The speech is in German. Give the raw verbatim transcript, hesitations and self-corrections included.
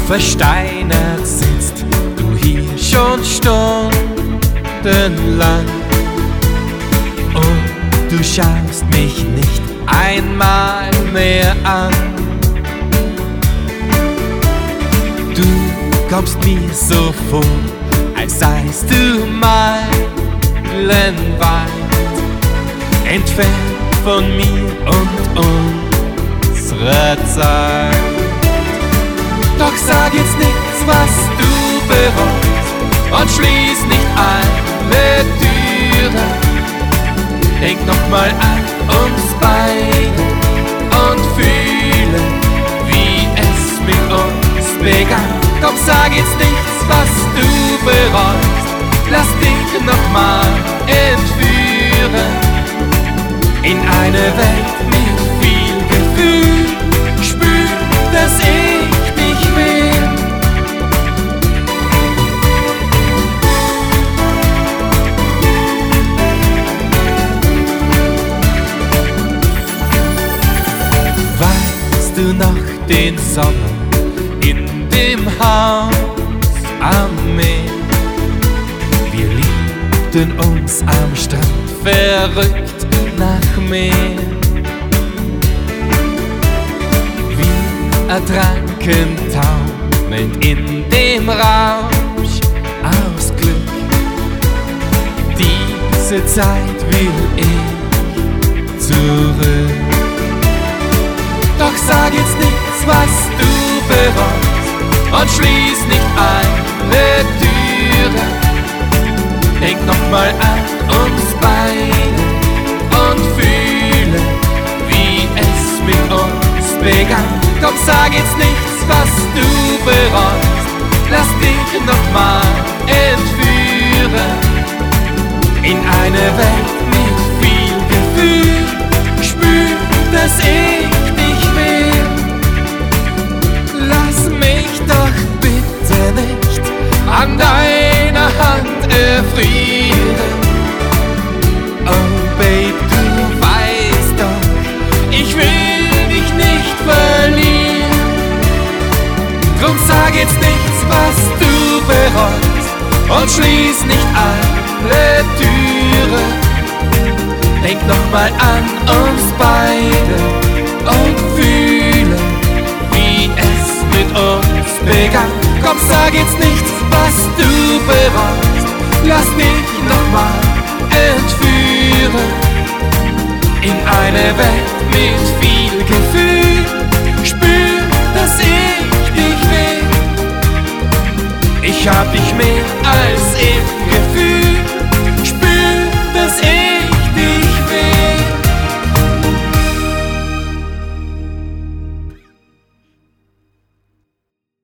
versteinert sitzt du hier schon stundenlang und du schaust mich nicht einmal mehr an. Du kommst mir so vor, als seist du meilenweit entfernt von mir und unserer Zeit. Doch sag jetzt nichts, was du bereust, und schließ nicht alle Türen. Denk nochmal an uns beide und fühle, wie es mit uns begann. Komm, sag jetzt nichts, was du bereust, lass dich nochmal entführen in eine Welt mit viel Gefühl. Spür, dass ich dich will. Weißt du noch den Sommer in dem Haus am Meer? Wir liebten uns am Strand, verrückt nach Meer. Wir ertranken taumelnd in dem Rausch aus Glück. Diese Zeit will ich zurück. Doch sag jetzt nichts, was du bereust, und schließ nicht alle Türen. Denk nochmal an uns beide und fühle, wie es mit uns begann. Komm, sag jetzt nichts, was du bereust, lass dich nochmal entführen in eine Welt mit viel Gefühl. Spür, dass ich dich will. Lass mich doch bitte nicht an deiner Hand erfrieren. Oh Babe, du weißt doch, ich will dich nicht verlieren. Drum sag jetzt nichts, was du bereust, und schließ nicht alle Türen. Denk nochmal an uns beide und fühle, wie es mit uns begann. Komm, sag jetzt nichts, was du bereust, lass dich nochmal entführen in eine Welt mit viel Gefühl. Spür, dass ich dich will. Ich hab dich mehr als im Gefühl.